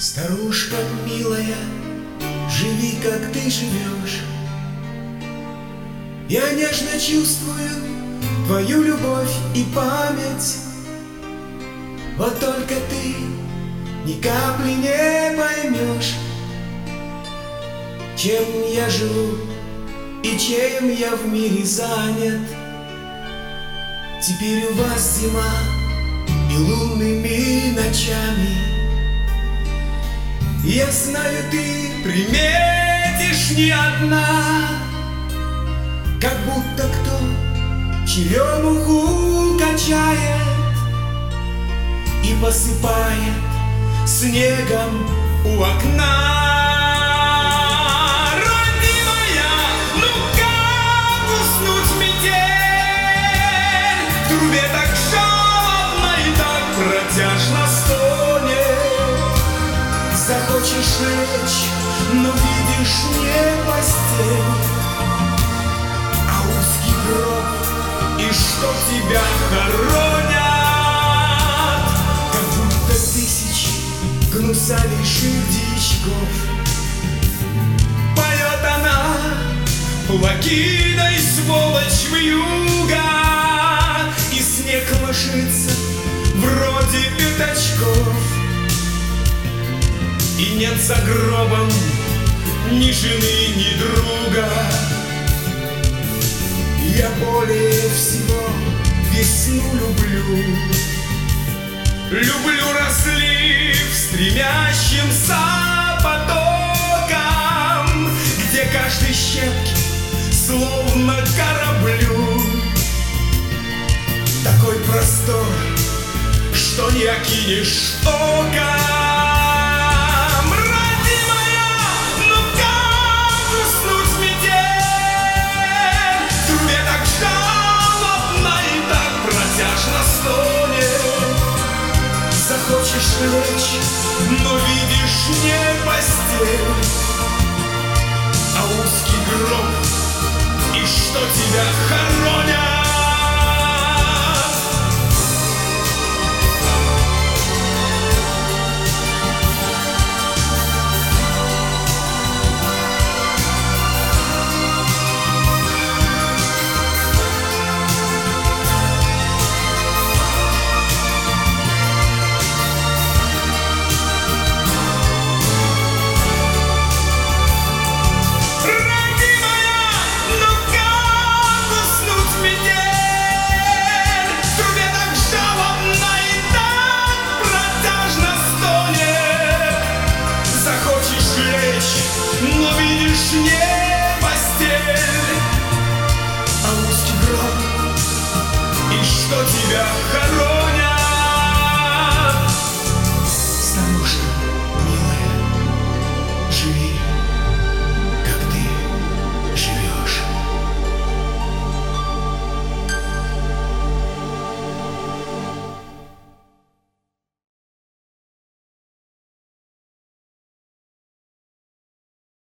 Старушка милая, живи, как ты живешь. Я нежно чувствую твою любовь и память. Вот только ты ни капли не поймешь, чем я живу и чем я в мире занят. Теперь у вас зима и лунными ночами. Я знаю, ты приметишь не одна, как будто кто черемуху качает и посыпает снегом у окна. Родимая, ну как уснуть в метель? В трубе так жалобно и так протяжно стонет. Захочешь лечь, но видишь не постель, а узкий гроб, и что тебя хоронят, как будто тысячи гнусавейших дичков. Поет она, плакидой сволочь вьюга, и снег ложится вроде пятачков. И нет за гробом ни жены, ни друга. Я более всего весну люблю. Люблю разлив стремящимся потоком, где каждый щепки словно кораблю. Такой простор, что не окинешь оком. Захочешь лечь, но видишь не постель, а узкий гроб.